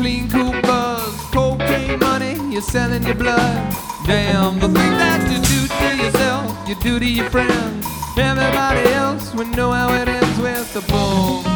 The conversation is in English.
Green cool buzz, cocaine money, you're selling your blood. Damn, the thing that you do to yourself, you do to your friends. Everybody else will know how it ends with the boom.